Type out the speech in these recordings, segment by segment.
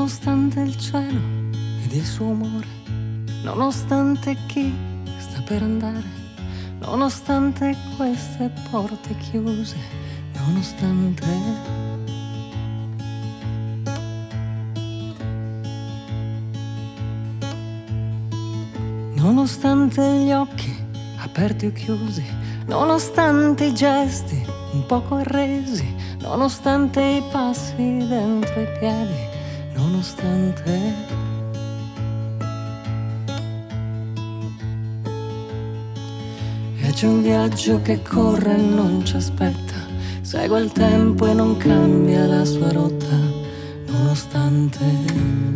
nonostante il cielo ed il suo umore, nonostante chi sta per andare, nonostante queste porte chiuse, nonostante gli occhi aperti o chiusi, nonostante i gesti un poco arresi, nonostante i passi dentro i piedi, nonostante e c'è un viaggio che corre e non ci aspetta, segue il tempo e non cambia la sua rotta, nonostante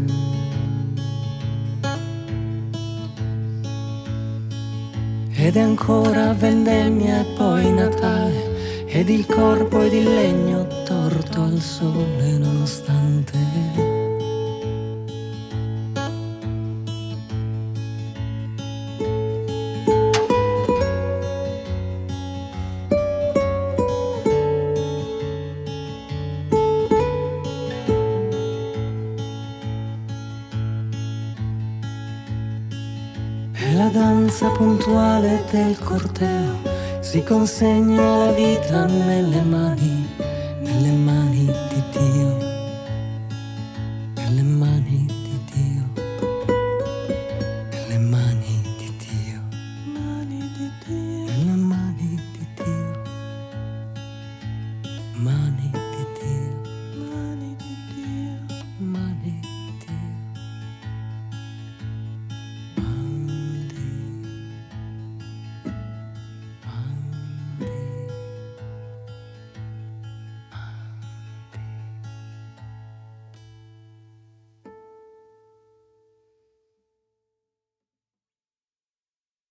ed è ancora vendemmia e poi Natale, ed il corpo ed il legno torto al sole, nonostante e la danza puntuale del corteo si consegna la vita nelle mani di Dio, nelle mani di Dio, nelle mani di Dio, nelle mani di Dio, mani.